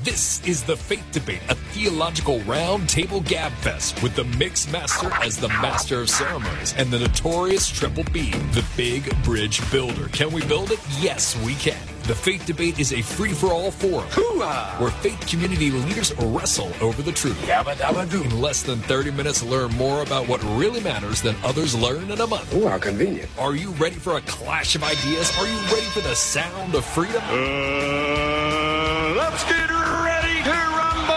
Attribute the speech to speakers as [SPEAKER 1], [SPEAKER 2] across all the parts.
[SPEAKER 1] This is the Faith Debate, a theological roundtable gabfest with the Mixed Master as the Master of Ceremonies and the notorious Triple B, the Big Bridge Builder. Can we build it? Yes, we can. The Faith Debate is a free-for-all forum where faith community leaders wrestle over the truth. In less than 30 minutes, learn more about what really matters than others learn in a month.
[SPEAKER 2] Ooh, how convenient.
[SPEAKER 1] Are you ready for a clash of ideas? Are you ready for the sound of freedom?
[SPEAKER 3] Let's get ready to rumble!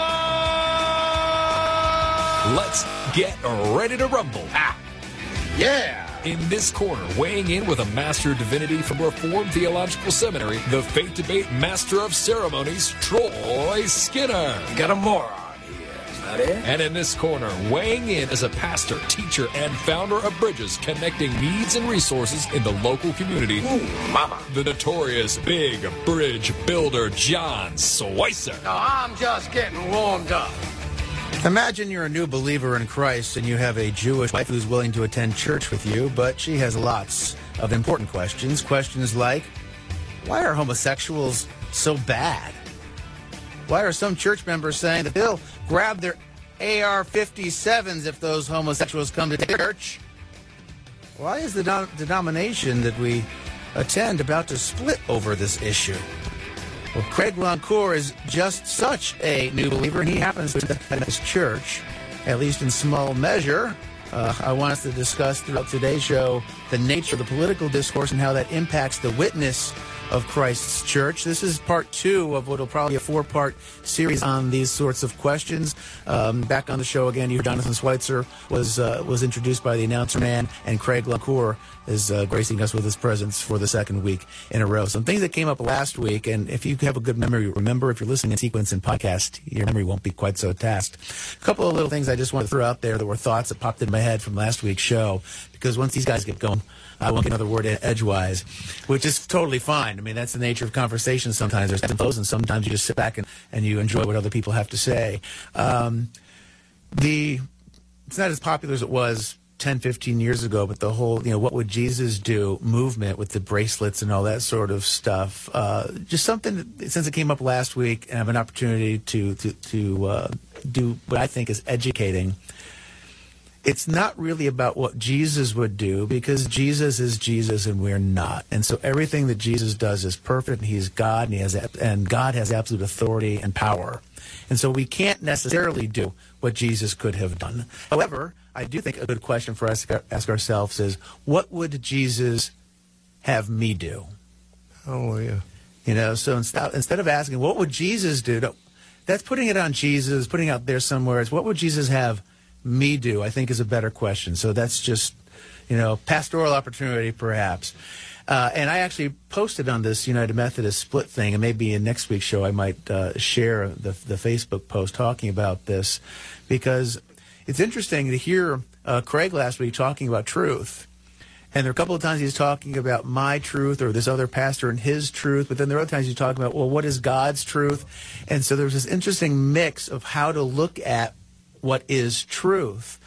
[SPEAKER 1] Let's get ready to rumble.
[SPEAKER 2] Yeah!
[SPEAKER 1] In this corner, weighing in with a Master of Divinity from Reformed Theological Seminary, the Faith Debate Master of Ceremonies, Troy Skinner.
[SPEAKER 2] You got a moron here, is that it?
[SPEAKER 1] And in this corner, weighing in as a pastor, teacher, and founder of Bridges, connecting needs and resources in the local community,
[SPEAKER 2] Mama.
[SPEAKER 1] the notorious Big Bridge Builder, John Schweitzer.
[SPEAKER 2] No, I'm just getting warmed up.
[SPEAKER 4] Imagine you're a new believer in Christ and you have a Jewish wife who's willing to attend church with you, but she has lots of important questions. Questions like, why are homosexuals so bad? Why are some church members saying that they'll grab their AR-57s if those homosexuals come to church? Why is the denomination that we attend about to split over this issue? Well, Craig Loncourt is just such a new believer, and he happens to attend this church, at least in small measure. I want us to discuss throughout today's show the nature of the political discourse and how that impacts the witness of Christ's church. This is part 2 of what will probably be a 4-part series on these sorts of questions. Back on the show again, you heard Jonathan Schweitzer was introduced by the announcer man, and Craig Loncourt is gracing us with his presence for the second week in a row. Some things that came up last week, and if you have a good memory, remember, if you're listening in sequence and podcast, your memory won't be quite so tasked. A couple of little things I just want to throw out there that were thoughts that popped in my head from last week's show, because once these guys get going, I won't get another word in edgewise, which is totally fine. I mean, that's the nature of conversation sometimes. There's ebbs and flows, and sometimes you just sit back and you enjoy what other people have to say. It's not as popular as it was 10, 15 years ago, but the whole, what would Jesus do movement with the bracelets and all that sort of stuff. Just something that, since it came up last week, and I have an opportunity to do what I think is educating. It's not really about what Jesus would do, because Jesus is Jesus and we're not. And so everything that Jesus does is perfect, and he's God, and God has absolute authority and power. And so we can't necessarily do what Jesus could have done. However, I do think a good question for us to ask ourselves is, what would Jesus have me do?
[SPEAKER 5] Oh, yeah.
[SPEAKER 4] So instead of asking, what would Jesus do? That's putting it on Jesus, putting it out there somewhere. It's what would Jesus have me do, I think, is a better question. So that's just, pastoral opportunity, perhaps. And I actually posted on this United Methodist split thing, and maybe in next week's show I might share the Facebook post talking about this, because it's interesting to hear Craig last week talking about truth. And there are a couple of times he's talking about my truth or this other pastor and his truth, but then there are other times he's talking about, well, what is God's truth? And so there's this interesting mix of how to look at what is truth.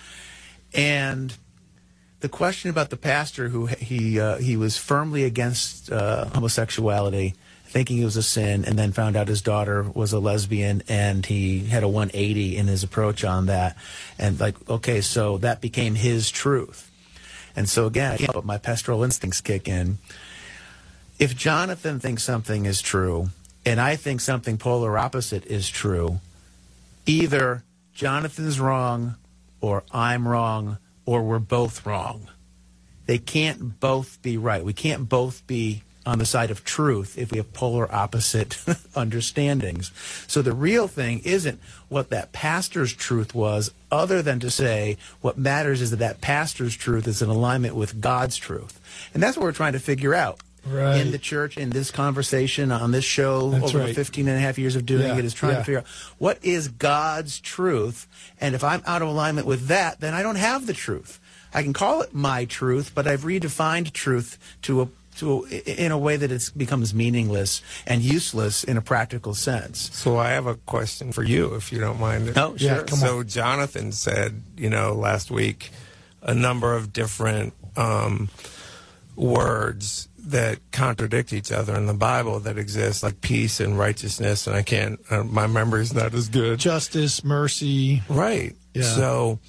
[SPEAKER 4] And the question about the pastor who he was firmly against homosexuality, thinking it was a sin, and then found out his daughter was a lesbian, and he had a 180 in his approach on that. And okay, so that became his truth. And so again, I can't help but my pastoral instincts kick in. If Jonathan thinks something is true, and I think something polar opposite is true, either Jonathan's wrong, or I'm wrong, or we're both wrong. They can't both be right. We can't both be on the side of truth if we have polar opposite understandings. So the real thing isn't what that pastor's truth was, other than to say what matters is that pastor's truth is in alignment with God's truth. And that's what we're trying to figure out. Right. In the church, in this conversation, on this show, that's over 15 and a half years of doing it, is trying to figure out what is God's truth. And if I'm out of alignment with that, then I don't have the truth. I can call it my truth, but I've redefined truth in a way that it becomes meaningless and useless in a practical sense.
[SPEAKER 5] So I have a question for you, if you don't mind.
[SPEAKER 4] Oh, sure.
[SPEAKER 5] Yeah, so Jonathan said, last week, a number of different words that contradict each other in the Bible that exist, like peace and righteousness, and I can't, my memory's not as good.
[SPEAKER 6] Justice, mercy.
[SPEAKER 5] Right.
[SPEAKER 6] Yeah.
[SPEAKER 5] So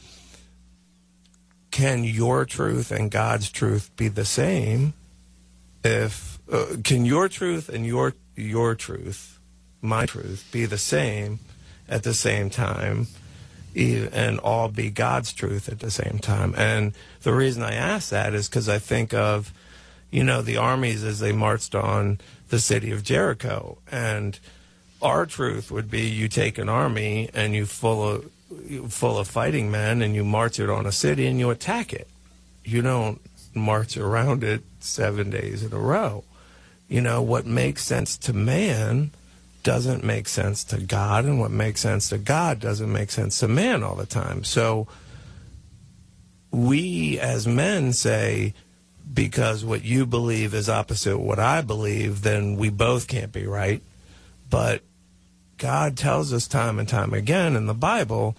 [SPEAKER 5] can your truth and God's truth be the same? If can your truth and your truth, my truth, be the same at the same time, and all be God's truth at the same time? And the reason I ask that is because I think of, the armies as they marched on the city of Jericho, and our truth would be you take an army and you full of fighting men and you march it on a city and you attack it. You don't march around it 7 days in a row. What makes sense to man doesn't make sense to God, and what makes sense to God doesn't make sense to man all the time. So we as men say, because what you believe is opposite what I believe, then we both can't be right. But God tells us time and time again in the Bible,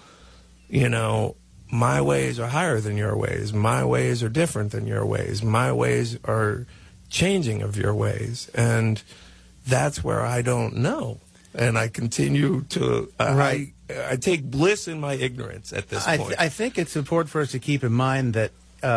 [SPEAKER 5] my ways are higher than your ways. My ways are different than your ways. My ways are changing of your ways. And that's where I don't know. And I continue to, I take bliss in my ignorance at this point.
[SPEAKER 4] I think it's important for us to keep in mind that,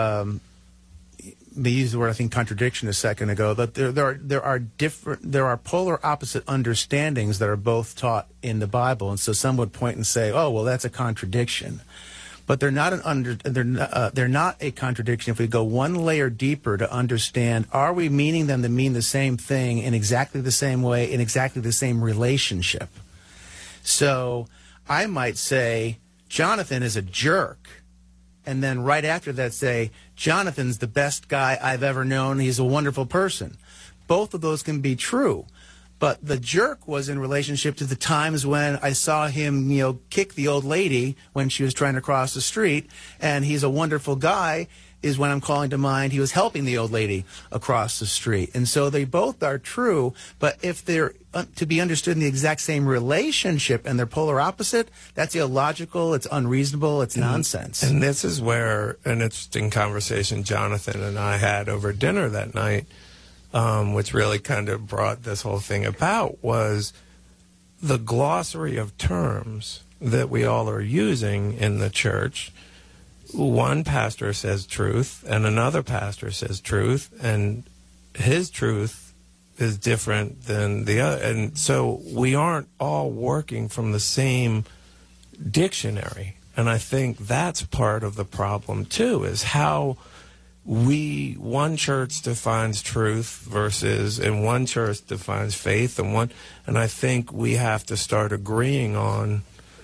[SPEAKER 4] they used the word, I think, contradiction a second ago, that there are polar opposite understandings that are both taught in the Bible. And so some would point and say, oh, well, that's a contradiction. But they're not they're not a contradiction if we go one layer deeper to understand, are we meaning them to mean the same thing in exactly the same way, in exactly the same relationship? So I might say, Jonathan is a jerk, and then right after that say, Jonathan's the best guy I've ever known, he's a wonderful person. Both of those can be true. But the jerk was in relationship to the times when I saw him, kick the old lady when she was trying to cross the street, and he's a wonderful guy is when I'm calling to mind he was helping the old lady across the street. And so they both are true, but if they're to be understood in the exact same relationship and they're polar opposite, that's illogical, it's unreasonable, it's nonsense.
[SPEAKER 5] And this is where an interesting conversation Jonathan and I had over dinner that night, which really kind of brought this whole thing about, was the glossary of terms that we all are using in the church. One pastor says truth, and another pastor says truth, and his truth is different than the other. And so we aren't all working from the same dictionary. And I think that's part of the problem, too, is how one church defines truth and one church defines faith, and I think we have to start agreeing on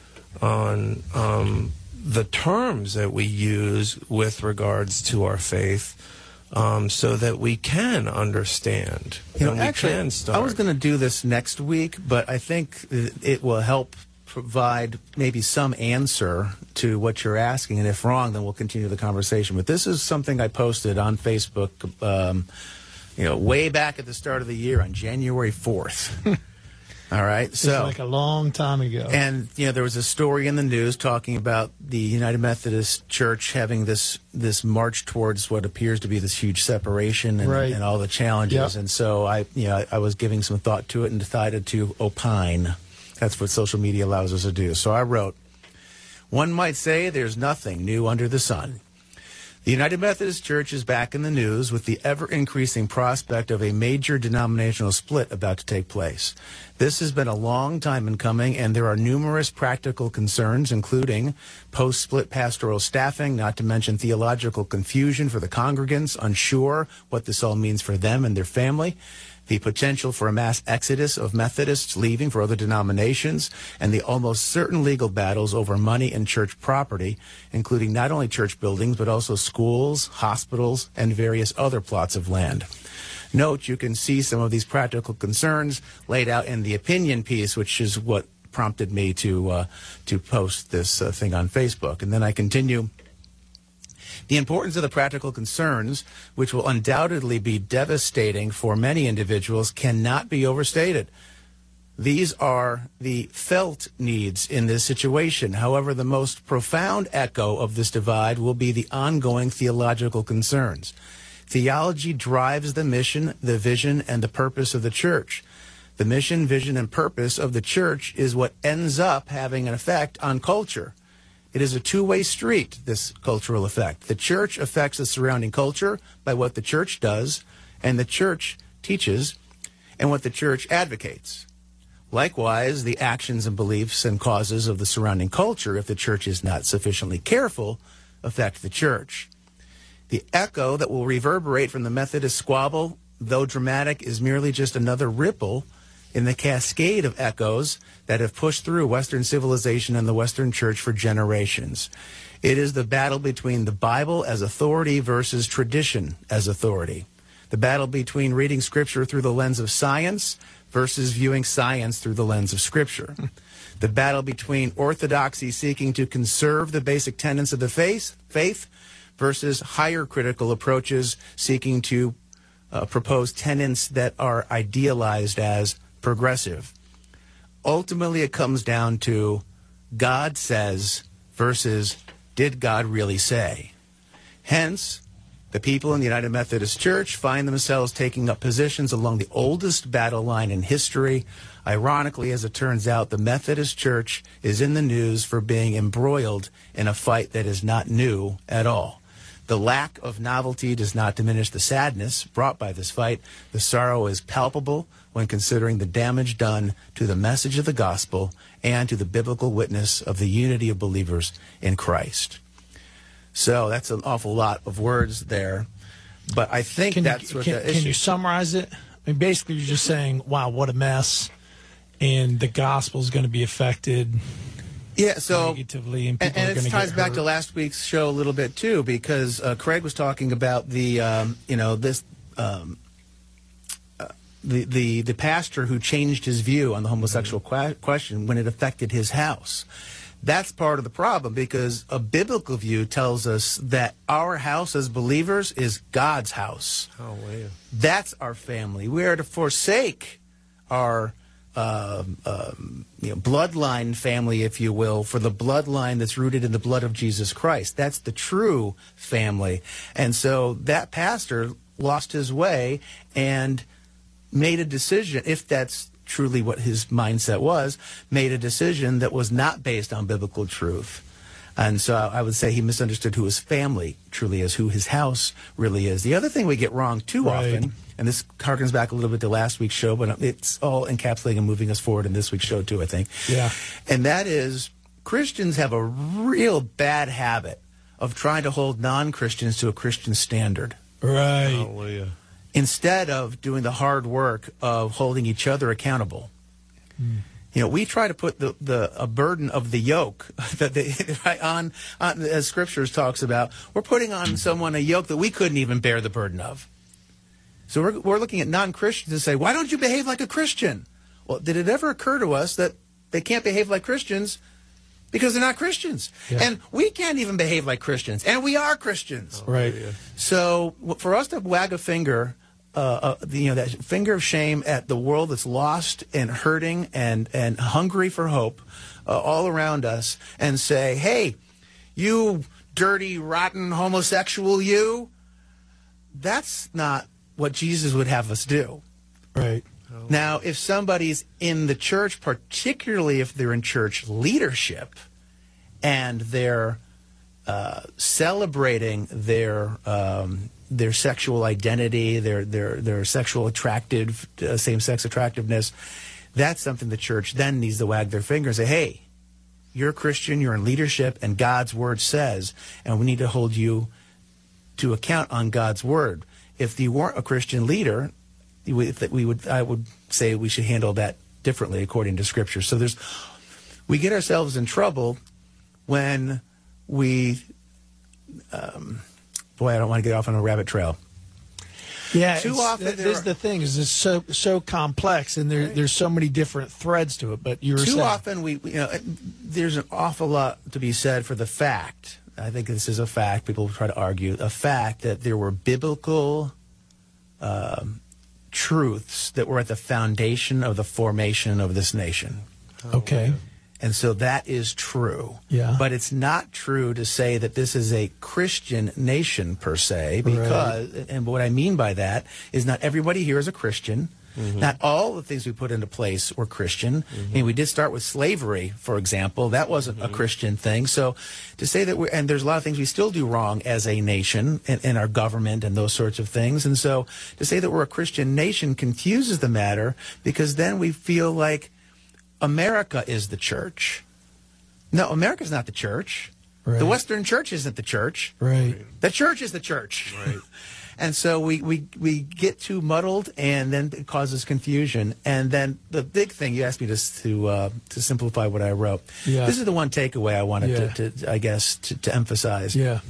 [SPEAKER 5] the terms that we use with regards to our faith, so that we can understand.
[SPEAKER 4] Actually, I was going to do this next week, but I think it will help provide maybe some answer to what you're asking, and if wrong, then we'll continue the conversation. But this is something I posted on Facebook, way back at the start of the year on January 4th. All right, so
[SPEAKER 6] like a long time ago.
[SPEAKER 4] And there was a story in the news talking about the United Methodist Church having this march towards what appears to be this huge separation and all the challenges.
[SPEAKER 6] Yep.
[SPEAKER 4] And so I was giving some thought to it and decided to opine. That's what social media allows us to do. So I wrote, one might say there's nothing new under the sun. The United Methodist Church is back in the news with the ever-increasing prospect of a major denominational split about to take place. This has been a long time in coming, and there are numerous practical concerns, including post-split pastoral staffing, not to mention theological confusion for the congregants, unsure what this all means for them and their family, the potential for a mass exodus of Methodists leaving for other denominations, and the almost certain legal battles over money and church property, including not only church buildings, but also schools, hospitals, and various other plots of land. Note, you can see some of these practical concerns laid out in the opinion piece, which is what prompted me to post this thing on Facebook. And then I continue. The importance of the practical concerns, which will undoubtedly be devastating for many individuals, cannot be overstated. These are the felt needs in this situation. However, the most profound echo of this divide will be the ongoing theological concerns. Theology drives the mission, the vision, and the purpose of the church. The mission, vision, and purpose of the church is what ends up having an effect on culture. It is a two-way street, this cultural effect. The church affects the surrounding culture by what the church does, and the church teaches, and what the church advocates. Likewise, the actions and beliefs and causes of the surrounding culture, if the church is not sufficiently careful, affect the church. The echo that will reverberate from the Methodist squabble, though dramatic, is merely just another ripple in the cascade of echoes that have pushed through Western civilization and the Western church for generations. It is the battle between the Bible as authority versus tradition as authority. The battle between reading Scripture through the lens of science versus viewing science through the lens of Scripture. The battle between orthodoxy seeking to conserve the basic tenets of the faith versus higher critical approaches seeking to propose tenets that are idealized as progressive. Ultimately, it comes down to God says versus did God really say? Hence, the people in the United Methodist Church find themselves taking up positions along the oldest battle line in history. Ironically, as it turns out, the Methodist Church is in the news for being embroiled in a fight that is not new at all. The lack of novelty does not diminish the sadness brought by this fight. The sorrow is palpable when considering the damage done to the message of the gospel and to the biblical witness of the unity of believers in Christ. So that's an awful lot of words there, but I think that's what the issue.
[SPEAKER 6] Can you summarize it? I mean, basically, you're just saying, "Wow, what a mess," and the gospel is going to be affected.
[SPEAKER 4] Yeah, so
[SPEAKER 6] negatively, and people are
[SPEAKER 4] and
[SPEAKER 6] going
[SPEAKER 4] it
[SPEAKER 6] to
[SPEAKER 4] ties
[SPEAKER 6] get
[SPEAKER 4] back
[SPEAKER 6] hurt.
[SPEAKER 4] to last week's show a little bit too, because Craig was talking about the the pastor who changed his view on the homosexual question when it affected his house. That's part of the problem, because a biblical view tells us that our house as believers is God's house.
[SPEAKER 5] Hallelujah.
[SPEAKER 4] That's our family. We are to forsake our bloodline family, if you will, for the bloodline that's rooted in the blood of Jesus Christ. That's the true family. And so that pastor lost his way and made a decision, if that's truly what his mindset was, made a decision that was not based on biblical truth. And so I would say he misunderstood who his family truly is, who his house really is. The other thing we get wrong too often, and this harkens back a little bit to last week's show, but it's all encapsulating and moving us forward in this week's show too, I think.
[SPEAKER 6] Yeah.
[SPEAKER 4] And that is, Christians have a real bad habit of trying to hold non-Christians to a Christian standard,
[SPEAKER 6] Right.
[SPEAKER 5] Hallelujah.
[SPEAKER 4] instead of doing the hard work of holding each other accountable. You know, we try to put a burden of the yoke that on as Scriptures talks about. We're putting on someone a yoke that we couldn't even bear the burden of. So we're looking at non-Christians and say, why don't you behave like a Christian? Well, did it ever occur to us that they can't behave like Christians because they're not Christians?
[SPEAKER 6] Yeah.
[SPEAKER 4] And we can't even behave like Christians, and we are Christians.
[SPEAKER 6] Right.
[SPEAKER 4] So for us to wag a finger, that finger of shame at the world that's lost and hurting and hungry for hope all around us, and say, hey, you dirty, rotten homosexual, you, that's not what Jesus would have us do.
[SPEAKER 6] Right.
[SPEAKER 4] Now, if somebody's in the church, particularly if they're in church leadership, and they're celebrating their sexual identity, their sexual same-sex attractiveness, that's something the church then needs to wag their finger and say, hey, you're a Christian, you're in leadership, and God's word says, and we need to hold you to account on God's word. If you weren't a Christian leader, I would say we should handle that differently according to Scripture. So we get ourselves in trouble when we, I don't want to get off on a rabbit trail.
[SPEAKER 6] Yeah.
[SPEAKER 4] Too often
[SPEAKER 6] this is the thing, is it's so complex, and there's so many different threads to it. But you were saying,
[SPEAKER 4] too often there's an awful lot to be said for the fact. I think this is a fact. People try to argue a fact that there were biblical truths that were at the foundation of the formation of this nation.
[SPEAKER 6] okay.
[SPEAKER 4] And so that is true.
[SPEAKER 6] Yeah.
[SPEAKER 4] But it's not true to say that this is a Christian nation per se, because, and what I mean by that is not everybody here is a Christian. Not all the things we put into place were Christian. I mean, we did start with slavery, for example. That wasn't a Christian thing. So to say that and there's a lot of things we still do wrong as a nation in our government and those sorts of things. And so to say that we're a Christian nation confuses the matter, because then we feel like America is the church. No, America's not the church.
[SPEAKER 6] Right.
[SPEAKER 4] The Western church isn't the church.
[SPEAKER 6] Right.
[SPEAKER 4] The church is the church.
[SPEAKER 5] Right.
[SPEAKER 4] And so we get too muddled, and then it causes confusion. And then the big thing, you asked me to simplify what I wrote.
[SPEAKER 6] Yeah.
[SPEAKER 4] This is the one takeaway I wanted to emphasize.
[SPEAKER 6] Yeah.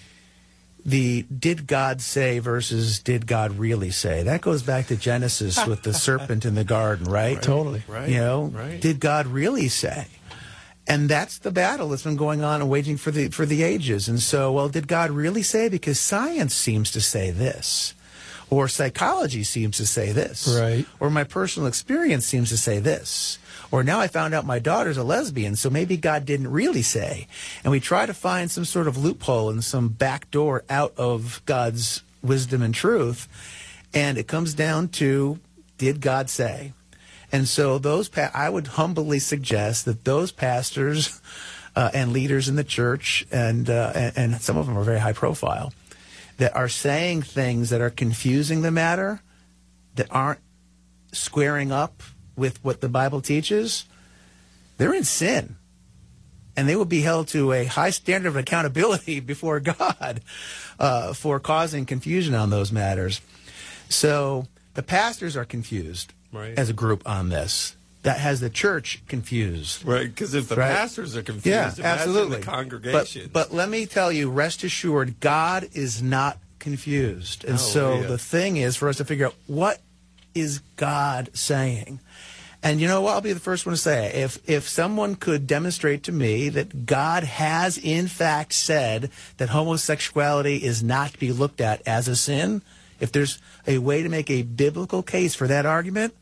[SPEAKER 4] The did God say versus did God really say. That goes back to Genesis with the serpent in the garden, right?
[SPEAKER 6] Totally.
[SPEAKER 5] Right.
[SPEAKER 4] You know,
[SPEAKER 5] Right.
[SPEAKER 4] did God really say? And that's the battle that's been going on and waging for the ages. And so, well, did God really say? Because science seems to say this, or psychology seems to say this,
[SPEAKER 6] Right.
[SPEAKER 4] or my personal experience seems to say this, or now I found out my daughter's a lesbian, so maybe God didn't really say. And we try to find some sort of loophole and some back door out of God's wisdom and truth, and it comes down to, did God say? And so I would humbly suggest that those pastors and leaders in the church, and some of them are very high profile, that are saying things that are confusing the matter, that aren't squaring up with what the Bible teaches, they're in sin. And they will be held to a high standard of accountability before God for causing confusion on those matters. So the pastors are confused.
[SPEAKER 5] Right.
[SPEAKER 4] As a group on this. That has the church confused.
[SPEAKER 5] Right, because if the
[SPEAKER 4] Right.
[SPEAKER 5] pastors are confused,
[SPEAKER 4] Yeah,
[SPEAKER 5] imagine
[SPEAKER 4] absolutely.
[SPEAKER 5] the congregation.
[SPEAKER 4] But let me tell you, rest assured, God is not confused. And so
[SPEAKER 5] Hallelujah.
[SPEAKER 4] the thing is for us to figure out, what is God saying? And you know what? I'll be the first one to say, if someone could demonstrate to me that God has in fact said that homosexuality is not to be looked at as a sin, if there's a way to make a biblical case for that argument,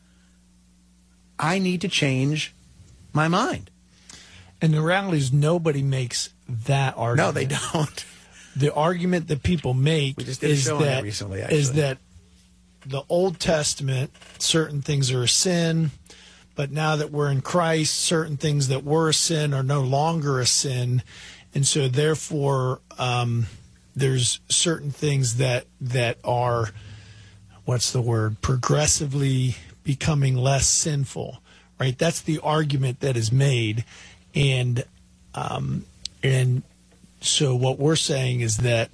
[SPEAKER 4] I need to change my mind.
[SPEAKER 6] And the reality is nobody makes that argument.
[SPEAKER 4] No, they don't.
[SPEAKER 6] The argument that people make
[SPEAKER 4] We just did a
[SPEAKER 6] is
[SPEAKER 4] show on that
[SPEAKER 6] that
[SPEAKER 4] recently,
[SPEAKER 6] is
[SPEAKER 4] actually.
[SPEAKER 6] that the Old Testament, certain things are a sin, but now that we're in Christ, certain things that were a sin are no longer a sin, and so therefore there's certain things that are, what's the word, progressively becoming less sinful, right? That's the argument that is made, and so what we're saying is that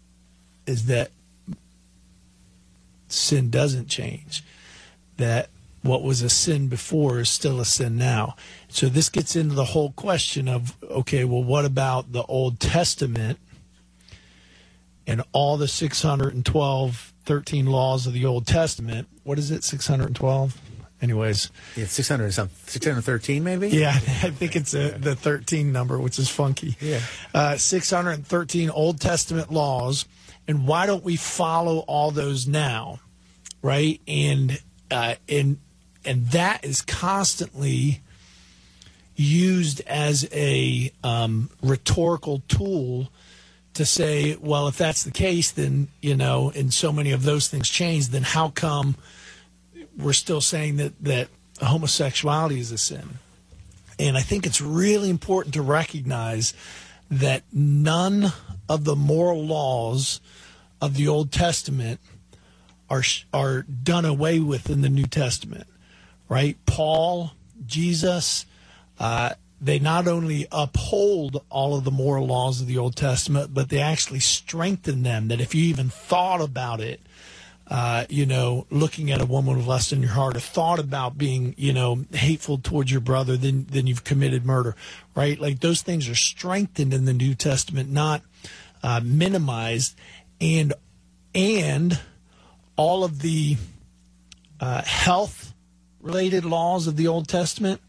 [SPEAKER 6] sin doesn't change, that what was a sin before is still a sin now. So this gets into the whole question of, okay, well, what about the Old Testament and all the 13 laws of the Old Testament? What is it, 612? Anyways.
[SPEAKER 4] It's 600 something, 613 maybe?
[SPEAKER 6] Yeah, I think it's the 13 number, which is funky.
[SPEAKER 4] Yeah.
[SPEAKER 6] 613 Old Testament laws. And why don't we follow all those now, right? And that is constantly used as a rhetorical tool to say, well, if that's the case, then, and so many of those things change, then how come we're still saying that homosexuality is a sin? And I think it's really important to recognize that none of the moral laws of the Old Testament are done away with in the New Testament, right? Paul, Jesus, they not only uphold all of the moral laws of the Old Testament, but they actually strengthen them, that if you even thought about it, looking at a woman with lust in your heart, or thought about being, hateful towards your brother, then you've committed murder, right? Like those things are strengthened in the New Testament, not minimized. And all of the health-related laws of the Old Testament,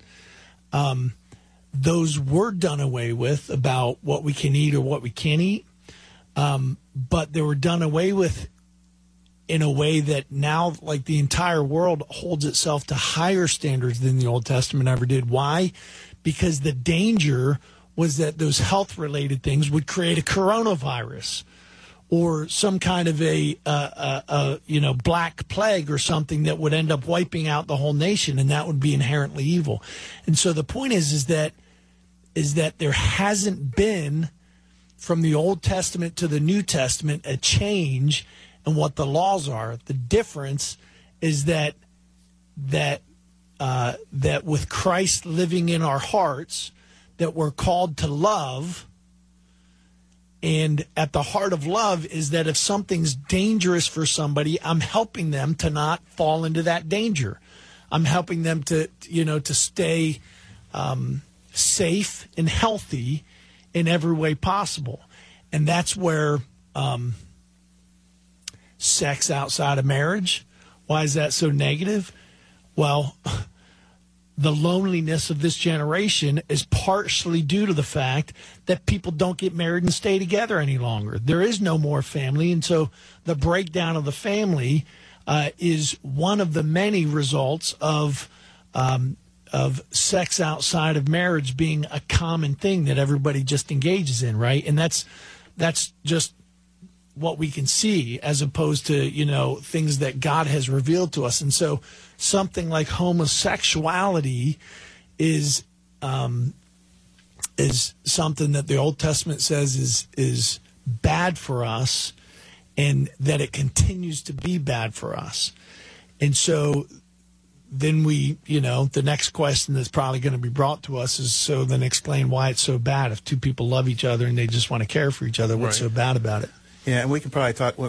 [SPEAKER 6] those were done away with, about what we can eat or what we can't eat, but they were done away with in a way that now, like, the entire world holds itself to higher standards than the Old Testament ever did. Why? because the danger was that those health-related things would create a coronavirus or some kind of a black plague or something that would end up wiping out the whole nation, and that would be inherently evil. And so the point is that there hasn't been, from the Old Testament to the New Testament, a change in what the laws are. The difference is that with Christ living in our hearts, that we're called to love. And at the heart of love is that if something's dangerous for somebody, I'm helping them to not fall into that danger. I'm helping them to stay safe and healthy in every way possible. And that's where sex outside of marriage, why is that so negative? Well, the loneliness of this generation is partially due to the fact that people don't get married and stay together any longer. There is no more family, and so the breakdown of the family is one of the many results of sex outside of marriage being a common thing that everybody just engages in, right? And that's just what we can see, as opposed to, things that God has revealed to us. And so something like homosexuality is something that the Old Testament says is bad for us, and that it continues to be bad for us. And so then the next question that's probably going to be brought to us is, so then explain why it's so bad. If two people love each other and they just want to care for each other, what's so bad about it?
[SPEAKER 4] Yeah, and we can probably talk,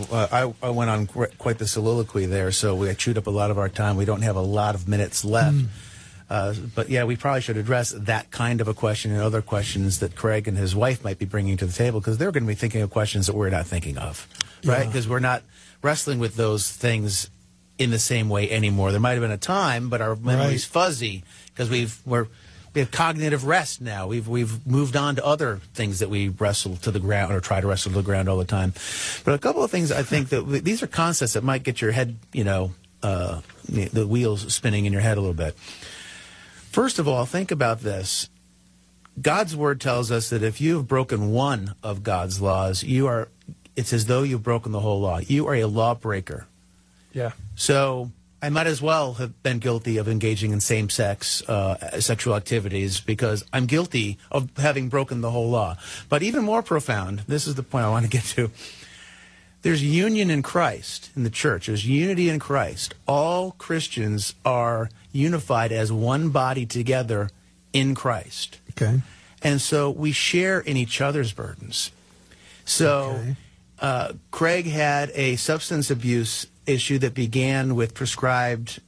[SPEAKER 4] I went on quite the soliloquy there, so we chewed up a lot of our time. We don't have a lot of minutes left. But, yeah, we probably should address that kind of a question and other questions that Craig and his wife might be bringing to the table, because they're going to be thinking of questions that we're not thinking of, right? Because we're not wrestling with those things in the same way anymore. There might have been a time, but our memory's fuzzy because we have cognitive rest now. We've moved on to other things that we wrestle to the ground or try to wrestle to the ground all the time. But a couple of things I think that these are concepts that might get your head, the wheels spinning in your head a little bit. First of all, think about this. God's word tells us that if you have broken one of God's laws, it's as though you've broken the whole law. You are a lawbreaker.
[SPEAKER 6] Yeah.
[SPEAKER 4] So I might as well have been guilty of engaging in same-sex sexual activities, because I'm guilty of having broken the whole law. But even more profound, this is the point I want to get to, there's union in Christ in the church. There's unity in Christ. All Christians are unified as one body together in Christ.
[SPEAKER 6] Okay.
[SPEAKER 4] And so we share in each other's burdens. So Craig had a substance abuse issue that began with prescribed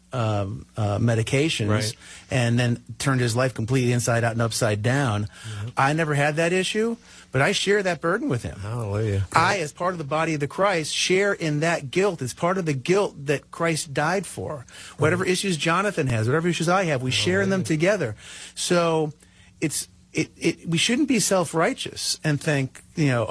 [SPEAKER 4] medications, and then turned his life completely inside out and upside down. I never had that issue, but I share that burden with him.
[SPEAKER 5] Hallelujah.
[SPEAKER 4] I, as part of the body of the Christ, share in that guilt. It's part of the guilt that Christ died for. Whatever issues Jonathan has, whatever issues I have, we share in them together. So we shouldn't be self-righteous and think,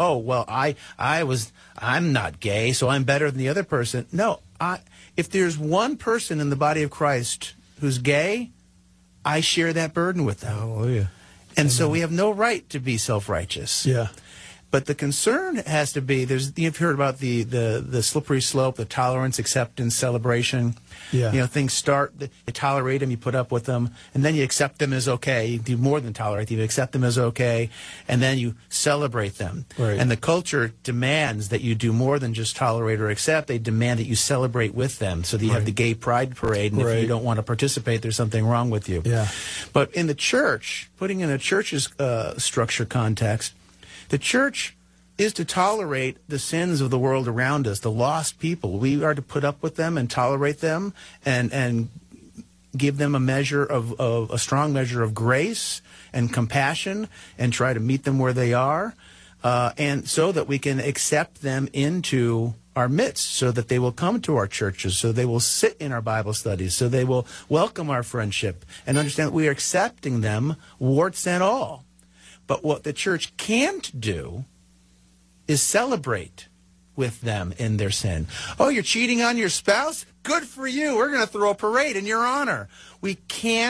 [SPEAKER 4] I'm not gay, so I'm better than the other person. No, if there's one person in the body of Christ who's gay, I share that burden with them.
[SPEAKER 5] Hallelujah.
[SPEAKER 4] And so we have no right to be self-righteous.
[SPEAKER 6] Yeah.
[SPEAKER 4] But the concern has to be, you've heard about the slippery slope, the tolerance, acceptance, celebration.
[SPEAKER 6] Yeah.
[SPEAKER 4] Things start, you tolerate them, you put up with them, and then you accept them as okay. You do more than tolerate them, you accept them as okay, and then you celebrate them.
[SPEAKER 6] Right.
[SPEAKER 4] And the culture demands that you do more than just tolerate or accept. They demand that you celebrate with them, so that you have the gay pride parade, and if you don't want to participate, there's something wrong with you.
[SPEAKER 6] Yeah.
[SPEAKER 4] But in the church, putting in a church's structure context, the church is to tolerate the sins of the world around us, the lost people. We are to put up with them and tolerate them and give them a strong measure of grace and compassion, and try to meet them where they are, and so that we can accept them into our midst, so that they will come to our churches, so they will sit in our Bible studies, so they will welcome our friendship and understand that we are accepting them, warts and all. But what the church can't do is celebrate with them in their sin. Oh, you're cheating on your spouse? Good for you. We're going to throw a parade in your honor. We can't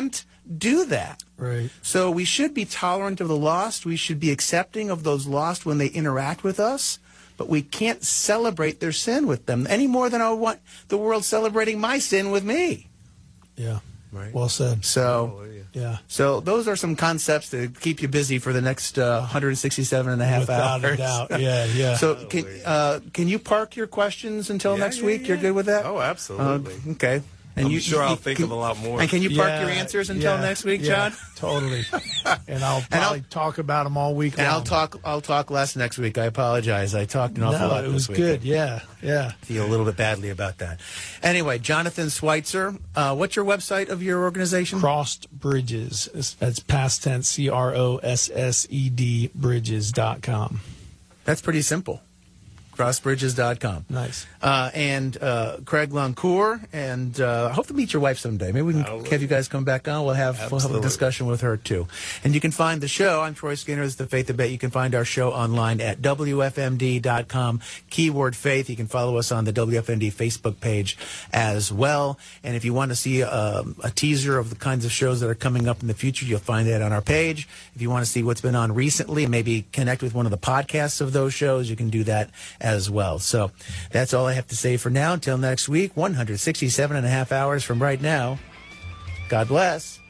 [SPEAKER 4] do that.
[SPEAKER 6] Right.
[SPEAKER 4] So we should be tolerant of the lost. We should be accepting of those lost when they interact with us. But we can't celebrate their sin with them any more than I want the world celebrating my sin with me.
[SPEAKER 6] Yeah.
[SPEAKER 5] Right.
[SPEAKER 6] Well said.
[SPEAKER 4] So,
[SPEAKER 6] Yeah.
[SPEAKER 4] so those are some concepts to keep you busy for the next 167 and a half
[SPEAKER 6] Without
[SPEAKER 4] hours.
[SPEAKER 6] a doubt. Yeah. Yeah.
[SPEAKER 4] So can you park your questions until next week? You're good with that?
[SPEAKER 5] Oh, absolutely.
[SPEAKER 4] Okay. And
[SPEAKER 5] I'm sure I'll think of a lot more.
[SPEAKER 4] And can you park your answers until next week, John?
[SPEAKER 6] Totally. And I'll probably talk about them all week long.
[SPEAKER 4] And I'll talk less next week. I apologize. I talked an awful lot
[SPEAKER 6] it was
[SPEAKER 4] this week.
[SPEAKER 6] good. Yeah. Yeah.
[SPEAKER 4] Feel a little bit badly about that. Anyway, Jonathan Schweitzer, what's your website of your organization?
[SPEAKER 6] Crossed Bridges. That's past tense, CROSSED bridges.com.
[SPEAKER 4] That's pretty simple. Crossbridges.com.
[SPEAKER 6] Nice.
[SPEAKER 4] And Craig Loncourt, and I hope to meet your wife someday. Maybe we can have you guys come back on. We'll have a discussion with her, too. And you can find the show. I'm Troy Skinner. This is The Faith of Bet. You can find our show online at WFMD.com, keyword faith. You can follow us on the WFMD Facebook page as well. And if you want to see a teaser of the kinds of shows that are coming up in the future, you'll find that on our page. If you want to see what's been on recently, maybe connect with one of the podcasts of those shows, you can do that as well. So that's all I have to say for now. Until next week, 167 and a half hours from right now. God bless.